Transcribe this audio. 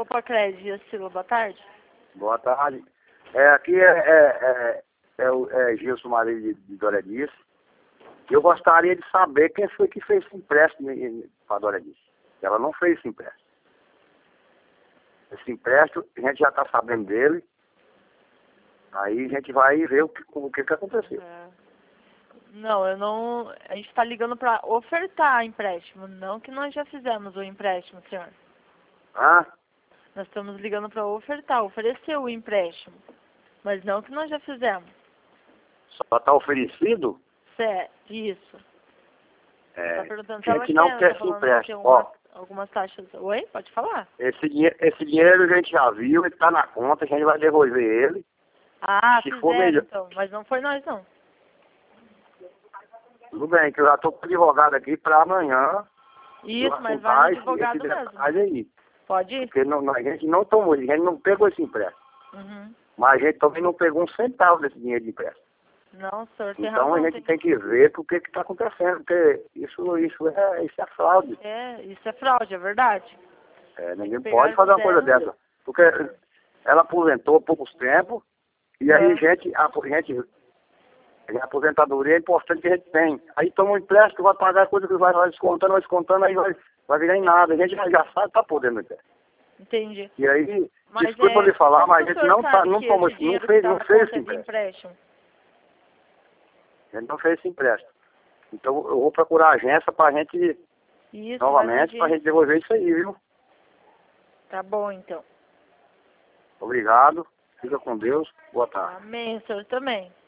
Pacred e Sila, boa tarde. Boa tarde. Aqui é Gilson Maria de Dória Disse. Eu gostaria de saber quem foi que fez esse empréstimo para a Dória Disse. Ela não fez esse empréstimo. Esse empréstimo, a gente já está sabendo dele. Aí a gente vai ver o que aconteceu. Não, eu não... A gente está ligando para ofertar empréstimo, não que nós já fizemos o empréstimo, senhor. Ah? Nós estamos ligando para ofertar, oferecer o empréstimo, mas não que nós já fizemos. Só está oferecido? Isso. Tá perguntando se A ela gente não quer tá esse empréstimo. algumas taxas. Oi? Pode falar. Esse dinheiro a gente já viu, ele está na conta, a gente vai devolver ele. Ah, se fizeram for melhor. então, mas não foi nós não. Tudo bem, que eu já estou com o advogado aqui para amanhã. Isso, mas vai no advogado mesmo. Aí. Pode ir? Porque a gente não tomou, a gente não pegou esse empréstimo. Uhum. Mas a gente também não pegou um centavo desse dinheiro de empréstimo. Não, senhor, tem Então razão. a gente tem que ver o que está acontecendo, porque isso é fraude. Isso é fraude, é verdade. Ninguém pode fazer uma coisa dessa. Porque ela aposentou há poucos tempos, e aí a aposentadoria é importante que a gente tem. Aí toma um empréstimo, vai pagar a coisa que vai descontando, aí vai virar em nada. A gente já sabe que está podendo empréstimo. Entendi. E aí, mas desculpa lhe falar, mas a gente não fez esse empréstimo. A gente não fez esse empréstimo. Então eu vou procurar a agência para a gente, novamente, para a gente devolver isso aí, viu? Tá bom, então. Obrigado. Fica com Deus. Boa tarde. Amém, o senhor também.